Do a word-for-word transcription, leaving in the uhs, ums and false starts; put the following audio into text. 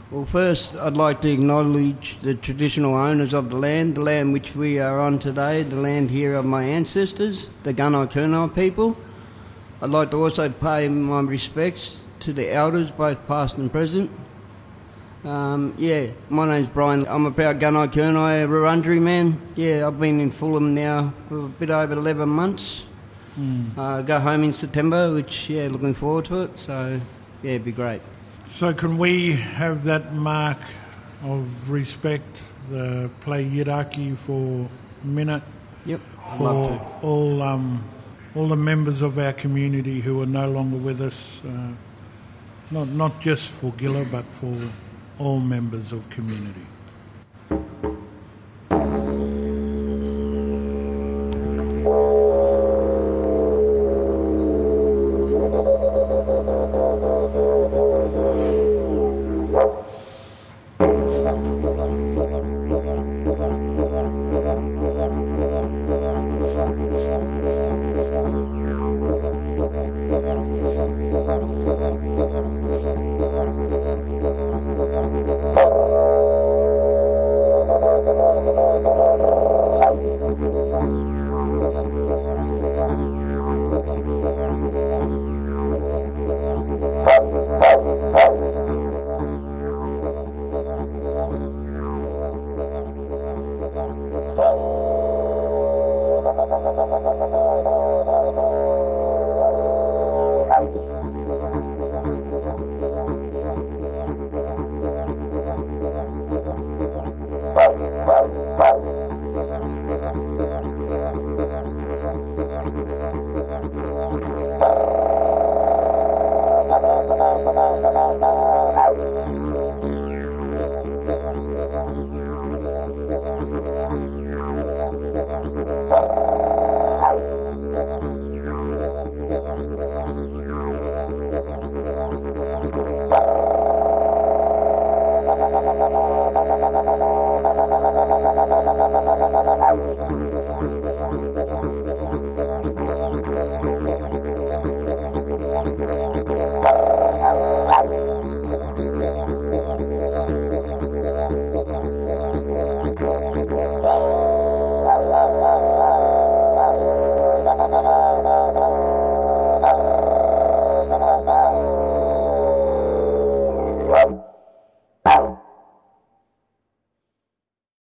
Well, first I'd like to acknowledge the traditional owners of the land, the land which we are on today, the land here of my ancestors, the Gunai Kurnai people. I'd like to also pay my respects to the elders, both past and present. Um, yeah, my name's Brian. I'm a proud Gunai Kurnai Wurundjeri man. Yeah, I've been in Fulham now for a bit over eleven months. Mm. Uh, go home in September, which, yeah, looking forward to it. So, yeah, it'd be great. So can we have that mark of respect, the play Yiraki for a minute? Yep, I'd for love to. all um, all the members of our community who are no longer with us, uh, not not just for Gilla, but for all members of community.